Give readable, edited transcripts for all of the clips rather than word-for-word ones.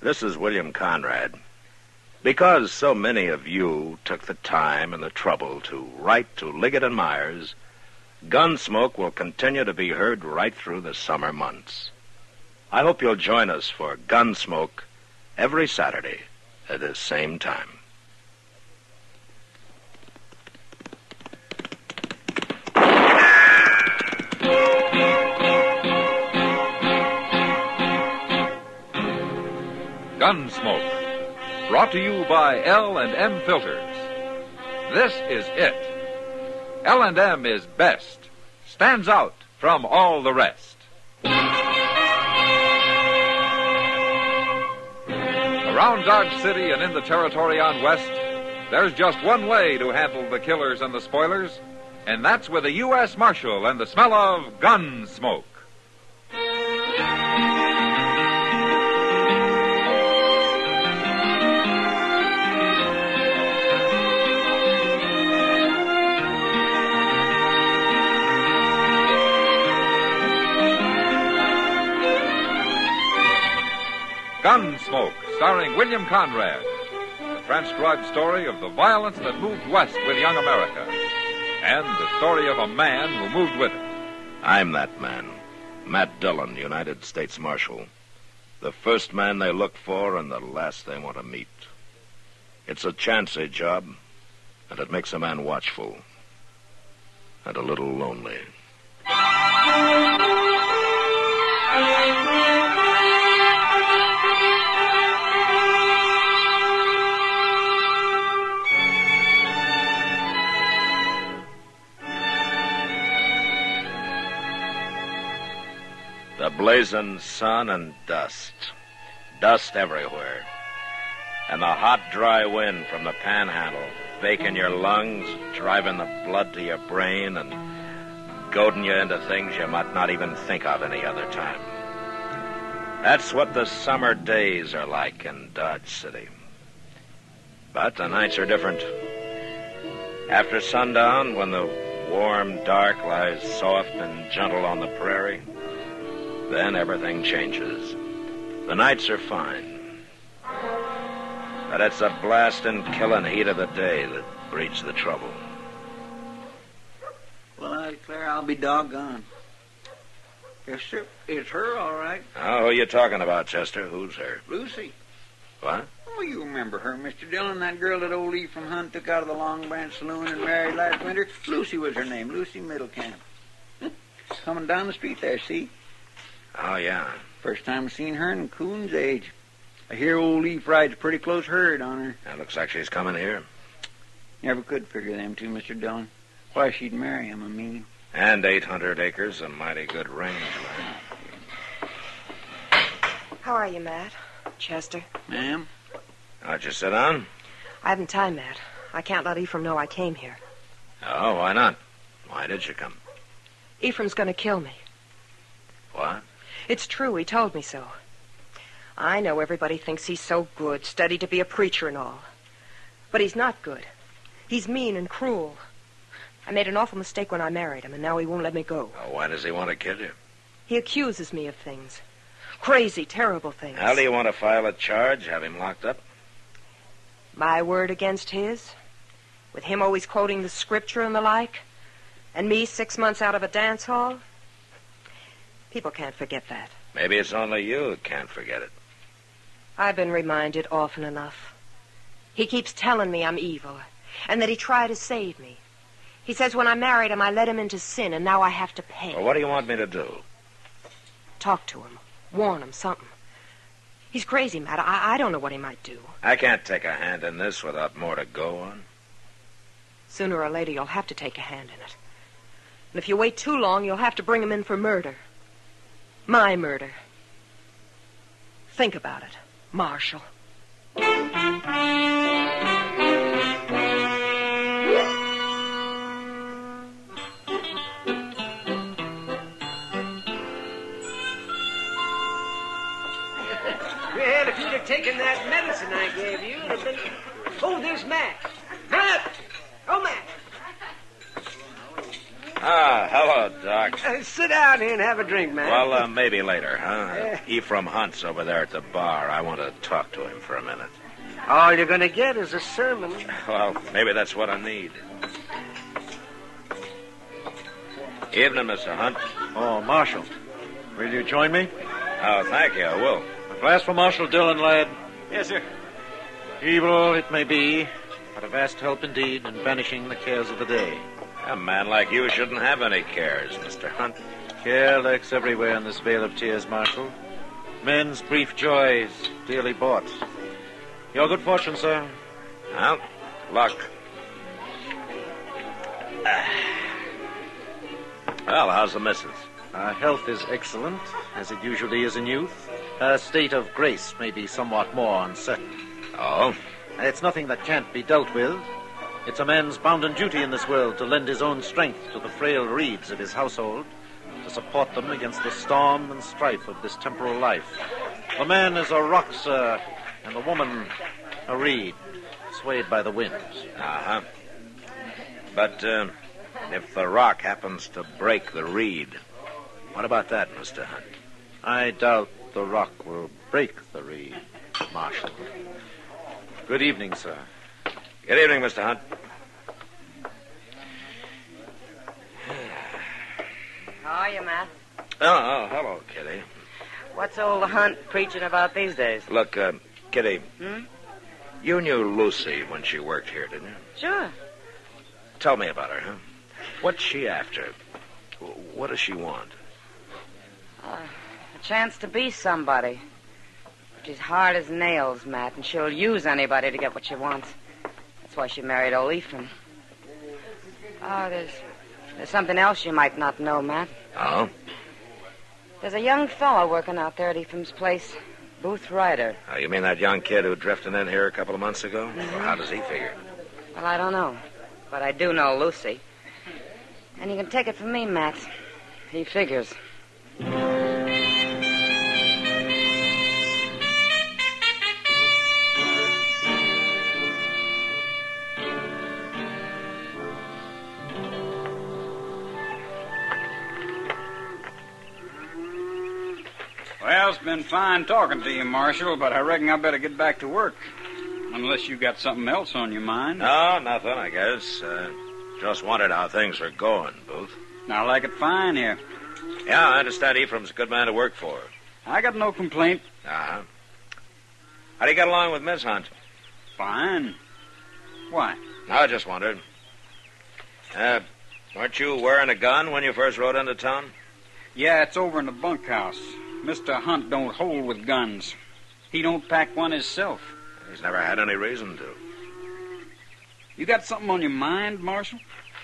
This is William Conrad. Because so many of you took the time and the trouble to write to Liggett & Myers, Gunsmoke will continue to be heard right through the summer months. I hope you'll join us for Gunsmoke every Saturday at this same time. Gunsmoke, brought to you by L&M Filters. This is it. L&M is best, stands out from all the rest. Around Dodge City and in the territory on West, there's just one way to handle the killers and the spoilers, and that's with a U.S. Marshal and the smell of gun smoke. Gunsmoke, starring William Conrad. The transcribed story of the violence that moved west with young America. And the story of a man who moved with it. I'm that man, Matt Dillon, United States Marshal. The first man they look for and the last they want to meet. It's a chancy job, and it makes a man watchful. And a little lonely. The blazing sun and dust. Dust everywhere. And the hot, dry wind from the panhandle, baking your lungs, driving the blood to your brain, and goading you into things you might not even think of any other time. That's what the summer days are like in Dodge City. But the nights are different. After sundown, when the warm dark lies soft and gentle on the prairie, then everything changes. The nights are fine. But it's the blasting, killing heat of the day that breeds the trouble. Well, I declare I'll be doggone. Yes, sir. It's her, all right. Oh, who are you talking about, Chester? Who's her? Lucy. What? Oh, you remember her, Mr. Dillon, that girl that old Ephraim Hunt took out of the Long Branch Saloon and married last winter? Lucy was her name, Lucy Middlecamp. Coming down the street there, see? Oh, yeah. First time I've seen her in Coon's age. I hear old Leaf rides a pretty close herd on her. That looks like she's coming here. Never could figure them two, Mr. Dillon. Why she'd marry him, I mean. And 800 acres, a mighty good range, lad. How are you, Matt? Chester? Ma'am? How'd you sit down? I haven't time, Matt. I can't let Ephraim know I came here. Oh, why not? Why did you come? Ephraim's going to kill me. What? It's true. He told me so. I know everybody thinks he's so good, studied to be a preacher and all. But he's not good. He's mean and cruel. I made an awful mistake when I married him, and now he won't let me go. Oh, why does he want to kill you? He accuses me of things. Crazy, terrible things. How do you want to file a charge, have him locked up? My word against his? With him always quoting the scripture and the like? And me 6 months out of a dance hall? People can't forget that. Maybe it's only you who can't forget it. I've been reminded often enough. He keeps telling me I'm evil, and that he tried to save me. He says when I married him, I led him into sin, and now I have to pay. Well, what do you want me to do? Talk to him. Warn him something. He's crazy, Matt. I don't know what he might do. I can't take a hand in this without more to go on. Sooner or later, you'll have to take a hand in it. And if you wait too long, you'll have to bring him in for murder. My murder. Think about it, Marshal. Well, if you'd have taken that medicine I gave you, it'd have been... Oh, there's Matt. Matt! Oh, Matt! Ah, hello, Doc. Sit down here and have a drink, man. Well, maybe later, huh? Ephraim Hunt's over there at the bar. I want to talk to him for a minute. All you're going to get is a sermon. Well, maybe that's what I need. Evening, Mr. Hunt. Oh, Marshal. Will you join me? Oh, thank you. I will. A glass for Marshal Dillon, lad. Yes, sir. Evil it may be, but a vast help indeed in banishing the cares of the day. A man like you shouldn't have any cares, Mr. Hunt. Care lurks everywhere in this vale of tears, Marshal. Men's brief joys, dearly bought. Your good fortune, sir. Well, luck. Well, how's the missus? Her health is excellent, as it usually is in youth. Her state of grace may be somewhat more uncertain. Oh? It's nothing that can't be dealt with. It's a man's bounden duty in this world to lend his own strength to the frail reeds of his household, to support them against the storm and strife of this temporal life. The man is a rock, sir, and the woman a reed, swayed by the winds. Uh-huh. But, if the rock happens to break the reed, what about that, Mr. Hunt? I doubt the rock will break the reed, Marshal. Good evening, sir. Good evening, Mr. Hunt. How are you, Matt? Oh, hello, Kitty. What's old Hunt preaching about these days? Look, Kitty, you knew Lucy when she worked here, didn't you? Sure. Tell me about her, huh? What's she after? What does she want? A chance to be somebody. She's hard as nails, Matt, and she'll use anybody to get what she wants. That's why she married old Ephraim. Oh, there's something else you might not know, Matt. Oh? There's a young fellow working out there at Ephraim's place, Booth Ryder. Oh, you mean that young kid who drifted in here a couple of months ago? Well, how does he figure? Well, I don't know, but I do know Lucy. And you can take it from me, Matt. He figures. Well, it's been fine talking to you, Marshal, but I reckon I better get back to work. Unless you got something else on your mind. No, nothing, I guess. Just wondered how things are going, Booth. I like it fine here. Yeah, I understand Ephraim's a good man to work for. I got no complaint. Uh-huh. How do you get along with Miss Hunt? Fine. Why? I just wondered. Weren't you wearing a gun when you first rode into town? Yeah, it's over in the bunkhouse. Mr. Hunt don't hold with guns. He don't pack one himself. He's never had any reason to. You got something on your mind, Marshal?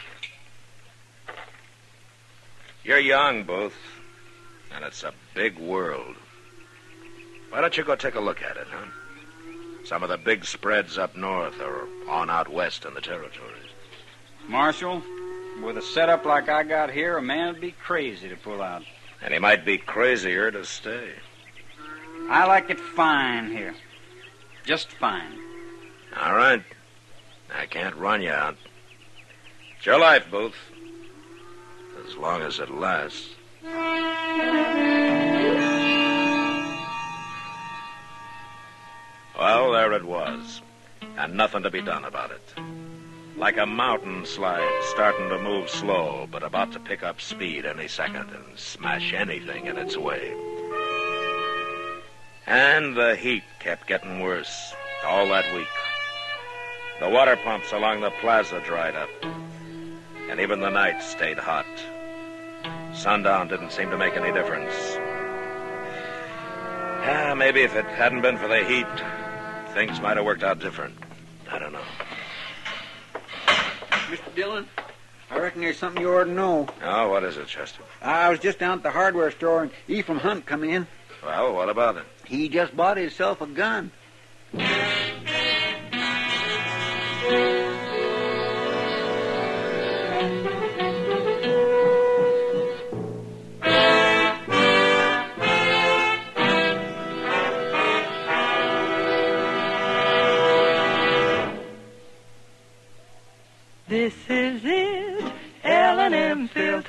You're young, Booth, and it's a big world. Why don't you go take a look at it, huh? Some of the big spreads up north or on out west in the territories. Marshal, with a setup like I got here, a man would be crazy to pull out. And he might be crazier to stay. I like it fine here. Just fine. All right. I can't run you out. It's your life, Booth. As long as it lasts. Well, there it was. And nothing to be done about it. Like a mountain slide starting to move slow, but about to pick up speed any second and smash anything in its way. And the heat kept getting worse all that week. The water pumps along the plaza dried up, and even the night stayed hot. Sundown didn't seem to make any difference. Maybe if it hadn't been for the heat, things might have worked out different. I don't know. Mr. Dillon, I reckon there's something you ought to know. Oh, what is it, Chester? I was just down at the hardware store, and Ephraim Hunt come in. Well, what about it? He just bought himself a gun. This is it, L&M Filter.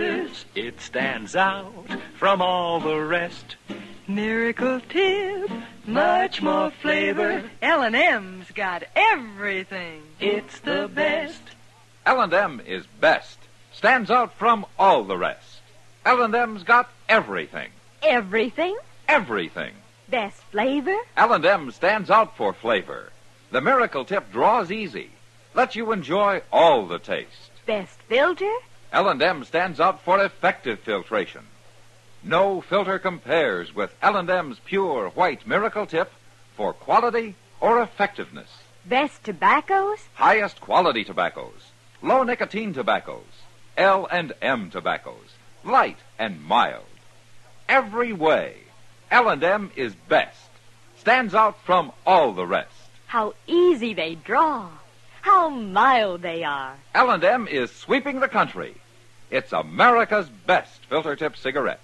It stands out from all the rest. Miracle Tip, much more flavor. L&M's got everything. It's the best. L&M is best. Stands out from all the rest. L&M's got everything. Everything? Everything. Best flavor? L&M stands out for flavor. The Miracle Tip draws easy. Lets you enjoy all the taste. Best filter? L&M stands out for effective filtration. No filter compares with L&M's pure white Miracle Tip for quality or effectiveness. Best tobaccos? Highest quality tobaccos. Low nicotine tobaccos. L&M tobaccos. Light and mild. Every way, L&M is best. Stands out from all the rest. How easy they draw. How mild they are. L&M is sweeping the country. It's America's best filter tip cigarette.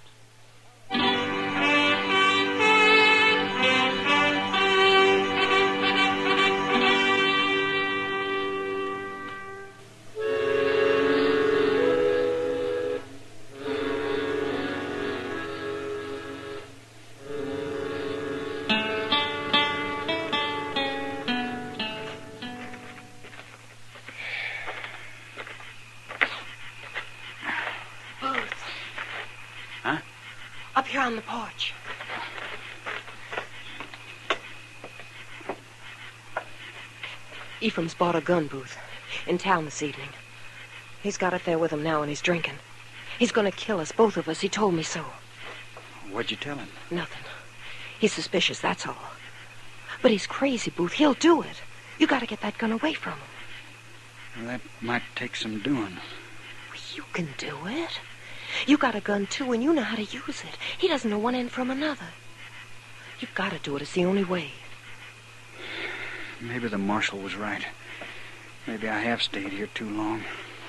Up here on the porch. Ephraim's bought a gun booth in town this evening. He's got it there with him now and he's drinking. He's going to kill us, both of us. He told me so. What'd you tell him? Nothing. He's suspicious, that's all. But he's crazy, Booth. He'll do it. You got to get that gun away from him. Well, that might take some doing. You can do it. You got a gun, too, and you know how to use it. He doesn't know one end from another. You've got to do it. It's the only way. Maybe the marshal was right. Maybe I have stayed here too long.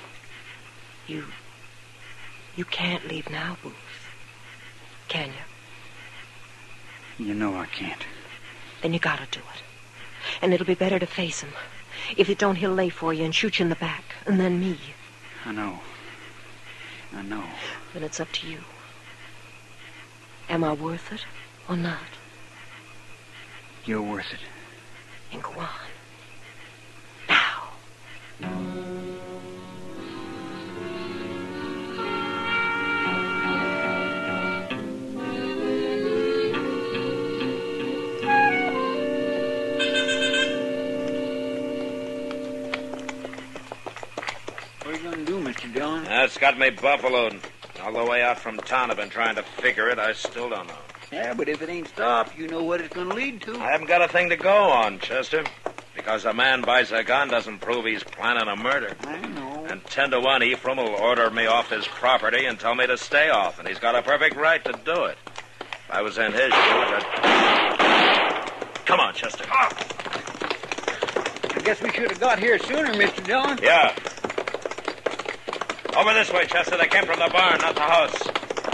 You can't leave now, Booth. Can you? You know I can't. Then you got to do it. And it'll be better to face him. If you don't, he'll lay for you and shoot you in the back. And then me. I know. Then it's up to you. Am I worth it or not? You're worth it. And go on. Now. What are you going to do, Mr. Dillon? That's got me buffaloed. All the way out from town, I've been trying to figure it. I still don't know. Yeah, but if it ain't stopped, you know what it's going to lead to. I haven't got a thing to go on, Chester. Because a man buys a gun doesn't prove he's planning a murder. I know. And 10 to 1, Ephraim will order me off his property and tell me to stay off. And he's got a perfect right to do it. If I was in his shoes, I'd... Come on, Chester. I guess we should have got here sooner, Mr. Dillon. Yeah. Over this way, Chester. They came from the barn, not the house.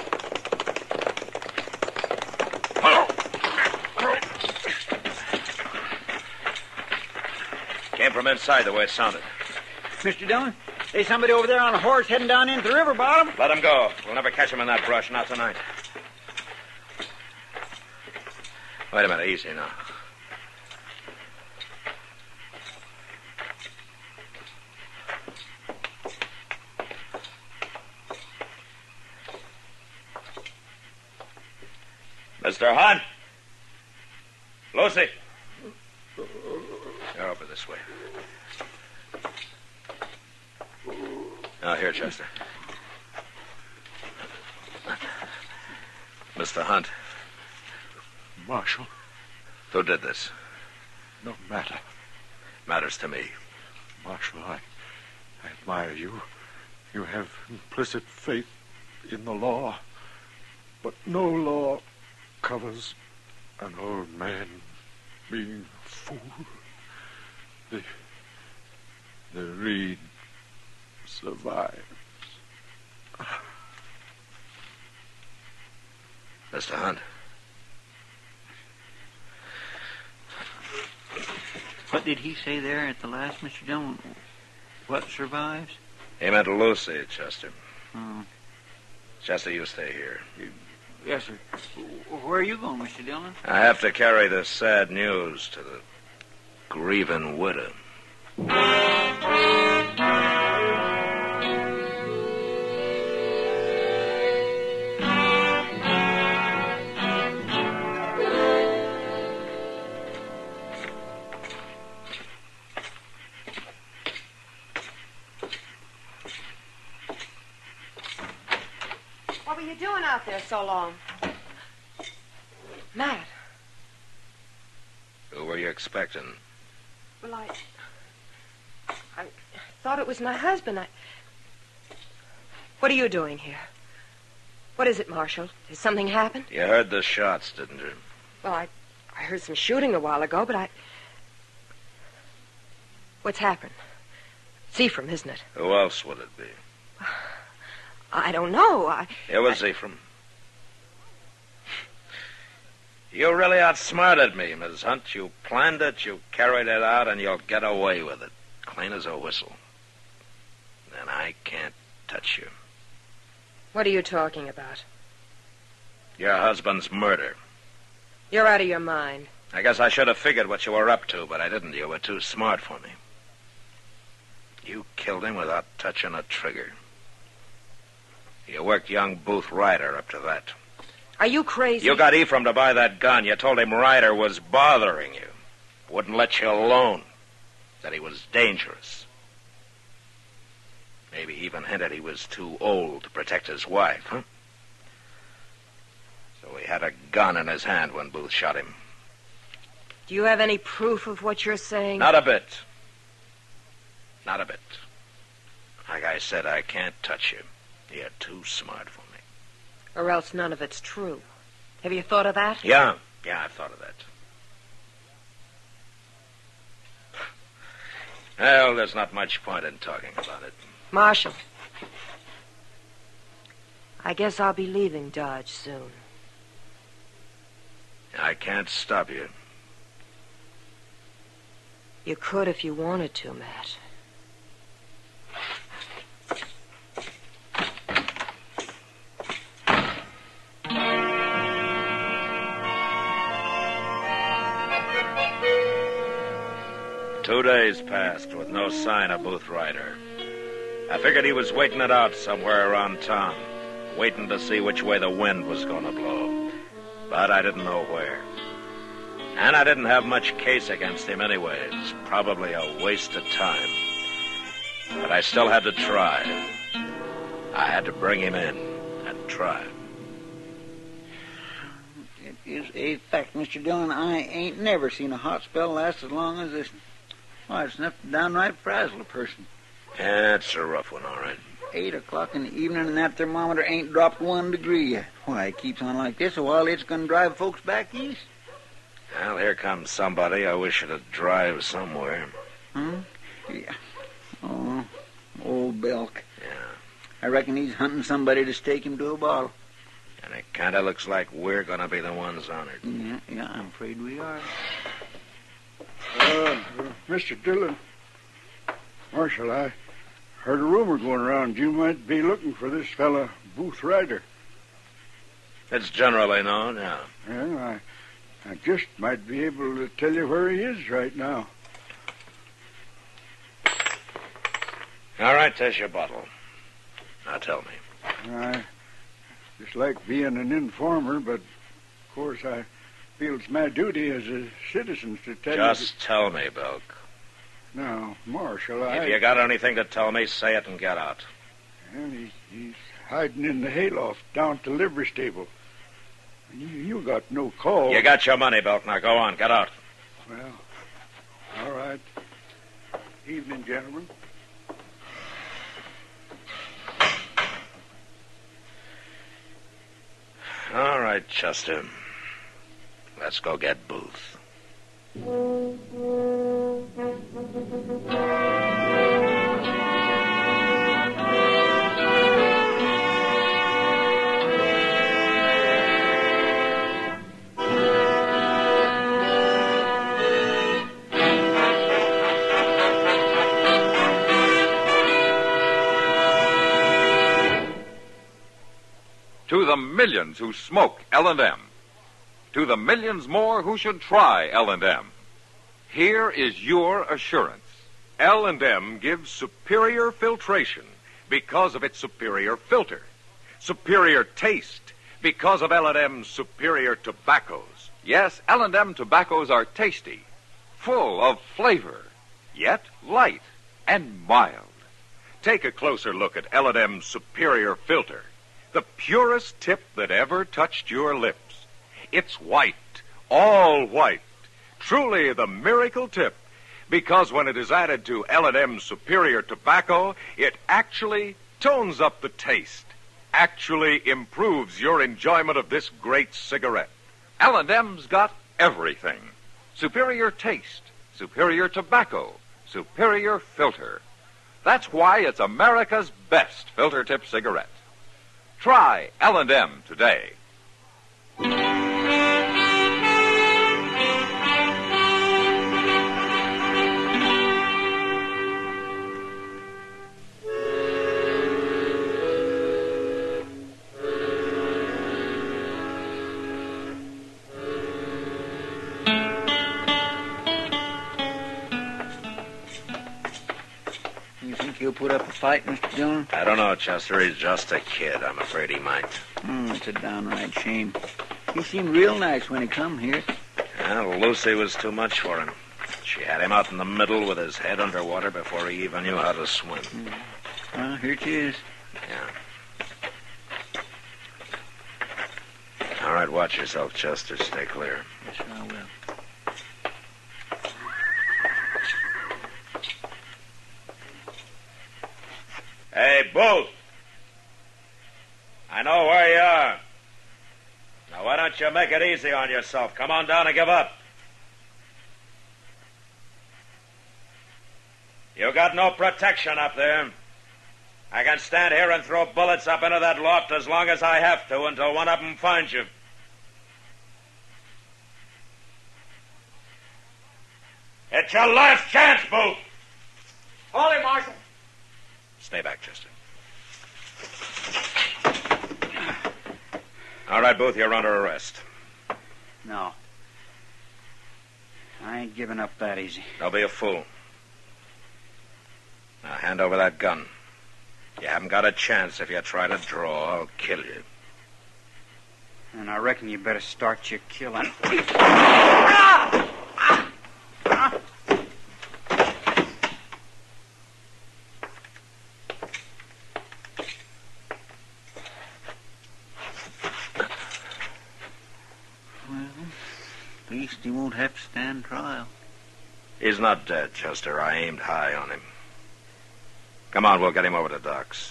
Came from inside the way it sounded. Mr. Dillon, there's somebody over there on a horse heading down into the river bottom. Let him go. We'll never catch him in that brush, not tonight. Wait a minute, easy now. Mr. Hunt! Lucy! You're over this way. Now, here, Chester. Mr. Hunt. Marshal. Who did this? No matter. Matters to me. Marshal, I admire you. You have implicit faith in the law. But no law covers an old man being a fool. The reed survives. Mr. Hunt. What did he say there at the last, Mr. Dillon? What survives? He meant Lucy, Chester. Oh. Chester, you stay here. Yes, sir. Where are you going, Mr. Dillon? I have to carry this sad news to the grieving widow. What were you doing out there so long? Matt. Who were you expecting? Well, I thought it was my husband. What are you doing here? What is it, Marshal? Did something happen? You heard the shots, didn't you? Well, I heard some shooting a while ago, but What's happened? It's Ephraim, isn't it? Who else would it be? I don't know. It was Ephraim. You really outsmarted me, Miss Hunt. You planned it, you carried it out, and you'll get away with it. Clean as a whistle. And I can't touch you. What are you talking about? Your husband's murder. You're out of your mind. I guess I should have figured what you were up to, but I didn't. You were too smart for me. You killed him without touching a trigger. You worked young Booth Ryder up to that. Are you crazy? You got Ephraim to buy that gun. You told him Ryder was bothering you. Wouldn't let you alone. That he was dangerous. Maybe even hinted he was too old to protect his wife, huh? So he had a gun in his hand when Booth shot him. Do you have any proof of what you're saying? Not a bit. Not a bit. Like I said, I can't touch you. You're too smart for me. Or else none of it's true. Have you thought of that? Yeah, I've thought of that. Well, there's not much point in talking about it. Marshal, I guess I'll be leaving Dodge soon. I can't stop you. You could if you wanted to, Matt. Two days passed with no sign of Booth Ryder. I figured he was waiting it out somewhere around town, waiting to see which way the wind was going to blow. But I didn't know where. And I didn't have much case against him anyways. Probably a waste of time. But I still had to try. I had to bring him in and try. It is a fact, Mr. Dillon. I ain't never seen a hot spell last as long as this. Why, it's enough to downright frazzle a person. Yeah, it's a rough one, all right. 8 o'clock in the evening and that thermometer ain't dropped 1 degree yet. Why, it keeps on like this a while, it's going to drive folks back east. Well, here comes somebody I wish it'd drive somewhere. Yeah. Oh, old Belk. Yeah. I reckon he's hunting somebody to stake him to a bottle. And it kind of looks like we're going to be the ones honored. Yeah, I'm afraid we are. Mr. Dillon. Marshal, I heard a rumor going around you might be looking for this fella, Booth Ryder. It's generally known, yeah. Well, I just might be able to tell you where he is right now. All right, there's your bottle. Now tell me. I just like being an informer, but of course I feel it's my duty as a citizen to tell you. Just tell me, Belk. Now, Marshal, If you got anything to tell me, say it and get out. Well, he's hiding in the hayloft down at the livery stable. You got no call. You got your money, Belk. Now go on, get out. Well, all right. Evening, gentlemen. All right, Chester. Let's go get Booth. the millions who smoke L&M. To the millions more who should try L&M. Here is your assurance. L&M gives superior filtration because of its superior filter. Superior taste because of L&M's superior tobaccos. Yes, L&M tobaccos are tasty, full of flavor, yet light and mild. Take a closer look at L&M's superior filter, the purest tip that ever touched your lips. It's white, all white, truly the miracle tip, because when it is added to L&M's superior tobacco, it actually tones up the taste, actually improves your enjoyment of this great cigarette. L&M's got everything. Superior taste, superior tobacco, superior filter. That's why it's America's best filter tip cigarette. Try L&M today. You think he'll put up a fight, Mr. Dillon? I don't know, Chester. He's just a kid. I'm afraid he might. It's a downright shame. He seemed real nice when he come here. Well, Lucy was too much for him. She had him out in the middle with his head underwater before he even knew how to swim. Well, here she is. Yeah. All right, watch yourself, Chester. Stay clear. Yes, I will. Hey, Booth. I know where you are. Now, why don't you make it easy on yourself? Come on down and give up. You got no protection up there. I can stand here and throw bullets up into that loft as long as I have to until one of them finds you. It's your last chance, Booth. Hold him, Marshal. Stay back, Chester. All right, Booth, you're under arrest. No. I ain't giving up that easy. Don't be a fool. Now, hand over that gun. You haven't got a chance. If you try to draw, I'll kill you. And I reckon you better start your killing. At least he won't have to stand trial. He's not dead, Chester. I aimed high on him. Come on, we'll get him over to Doc's.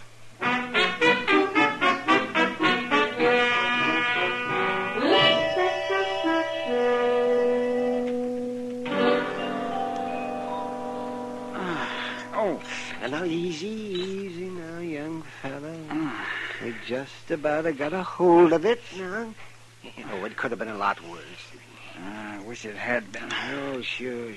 Now, easy now, young fella. We just about got a hold of it now. Oh, it could have been a lot worse. I wish it had been. Oh, sure.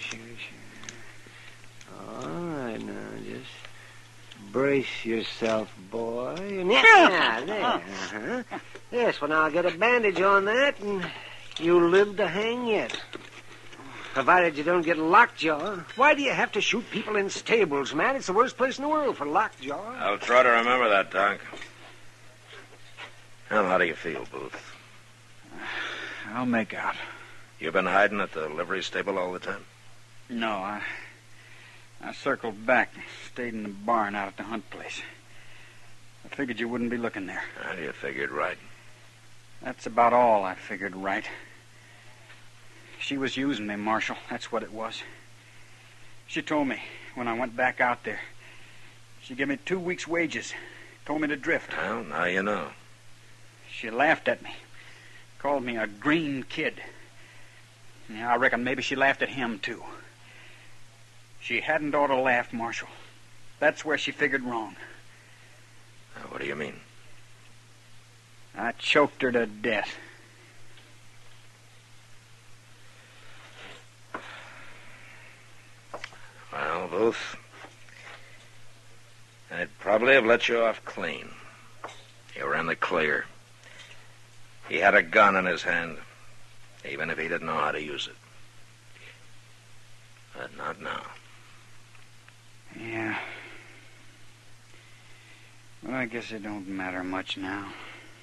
All right, now, just brace yourself, boy. Yeah, there. Uh-huh. Yes, well, now I'll get a bandage on that, and you'll live to hang yet. Provided you don't get lockjaw. Why do you have to shoot people in stables, man? It's the worst place in the world for lockjaw. I'll try to remember that, Doc. Well, how do you feel, Booth? I'll make out. You been hiding at the livery stable all the time? No, I circled back and stayed in the barn out at the Hunt place. I figured you wouldn't be looking there. Well, you figured right. That's about all I figured right. She was using me, Marshal. That's what it was. She told me when I went back out there. She gave me 2 weeks' wages. Told me to drift. Well, now you know. She laughed at me. Called me a green kid. Yeah, I reckon maybe she laughed at him, too. She hadn't ought to laugh, Marshal. That's where she figured wrong. What do you mean? I choked her to death. Well, Booth, I'd probably have let you off clean. You were in the clear. He had a gun in his hand, even if he didn't know how to use it. But not now. Yeah. Well, I guess it don't matter much now.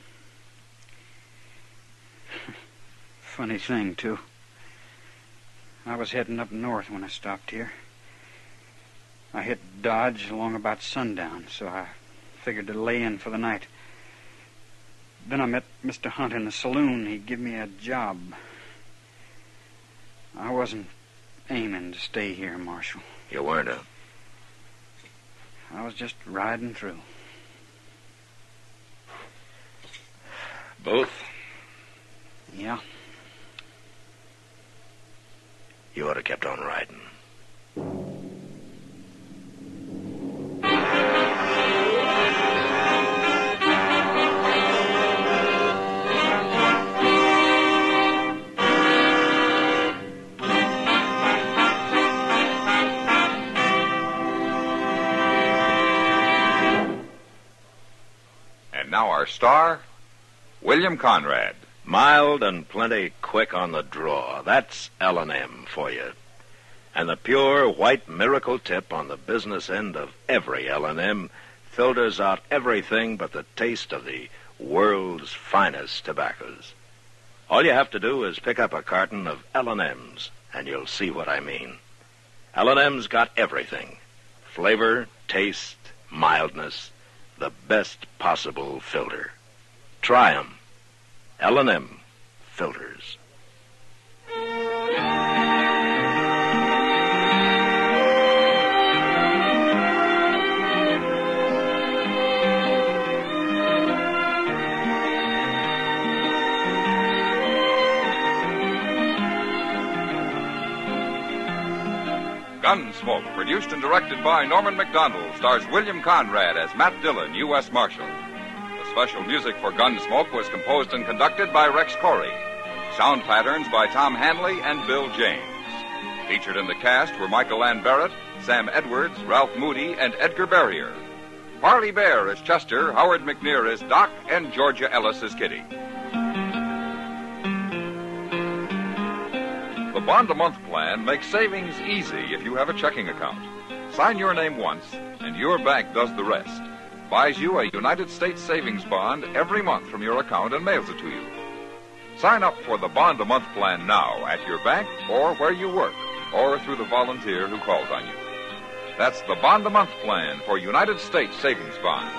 Funny thing, too. I was heading up north when I stopped here. I hit Dodge along about sundown, so I figured to lay in for the night. Then I met Mr. Hunt in the saloon. He gave me a job. I wasn't aiming to stay here, Marshal. You weren't, huh? I was just riding through. Both? Yeah. You ought to kept on riding. And now our star, William Conrad. Mild and plenty quick on the draw. That's L&M for you. And the pure white miracle tip on the business end of every L&M filters out everything but the taste of the world's finest tobaccos. All you have to do is pick up a carton of L&M's, and you'll see what I mean. L&M's got everything. Flavor, taste, mildness, the best possible filter. Try 'em. L&M filters. Gunsmoke, produced and directed by Norman Macdonald, stars William Conrad as Matt Dillon, U.S. Marshal. The special music for Gunsmoke was composed and conducted by Rex Corey. Sound patterns by Tom Hanley and Bill James. Featured in the cast were Michael Ann Barrett, Sam Edwards, Ralph Moody, and Edgar Barrier. Parley Bear as Chester, Howard McNear as Doc, and Georgia Ellis as Kitty. The bond-a-month plan makes savings easy if you have a checking account. Sign your name once, and your bank does the rest. Buys you a United States savings bond every month from your account and mails it to you. Sign up for the bond-a-month plan now at your bank or where you work, or through the volunteer who calls on you. That's the bond-a-month plan for United States savings bonds.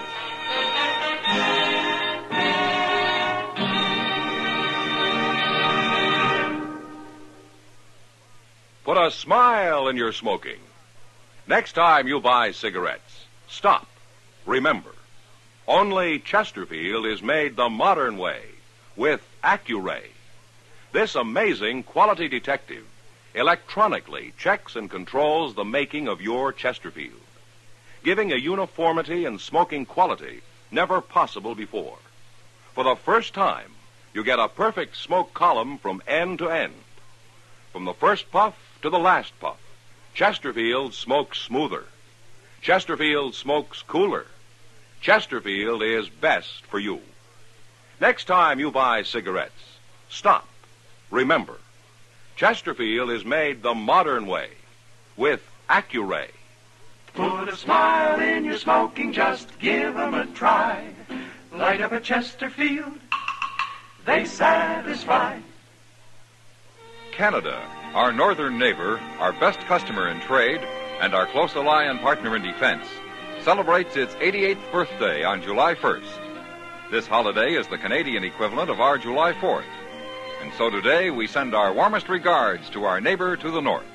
Put a smile in your smoking. Next time you buy cigarettes, stop. Remember, only Chesterfield is made the modern way with Accuray. This amazing quality detective electronically checks and controls the making of your Chesterfield, giving a uniformity and smoking quality never possible before. For the first time, you get a perfect smoke column from end to end. From the first puff to the last puff, Chesterfield smokes smoother. Chesterfield smokes cooler. Chesterfield is best for you. Next time you buy cigarettes, stop. Remember, Chesterfield is made the modern way with Accuray. Put a smile in your smoking, just give 'em a try. Light up a Chesterfield, they satisfy. Canada, our northern neighbor, our best customer in trade, and our close ally and partner in defense, celebrates its 88th birthday on July 1st. This holiday is the Canadian equivalent of our July 4th. And so today we send our warmest regards to our neighbor to the north.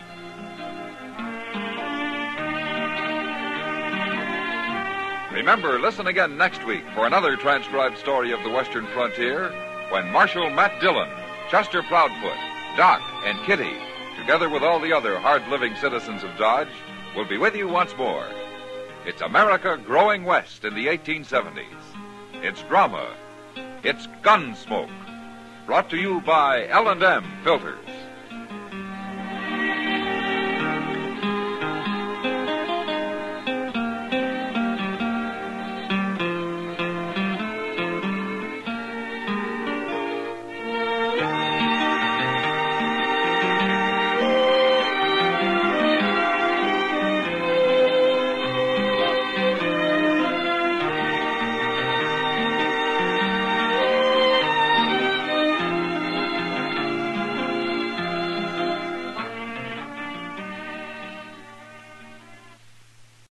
Remember, listen again next week for another transcribed story of the Western frontier when Marshal Matt Dillon, Chester Proudfoot, Doc, and Kitty, together with all the other hard-living citizens of Dodge, will be with you once more. It's America growing west in the 1870s. It's drama. It's Gunsmoke. Brought to you by L&M Filters.